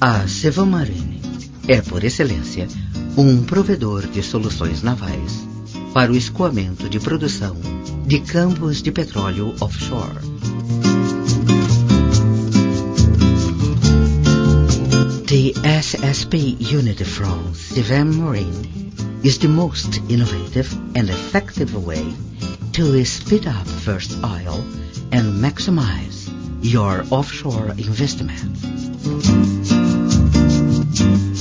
A Civil Marine é, por excelência, um provedor de soluções navais para o escoamento de produção de campos de petróleo offshore. The SSP unit from Civil Marine is the most innovative and effective way to speed up first oil and maximize your offshore investment.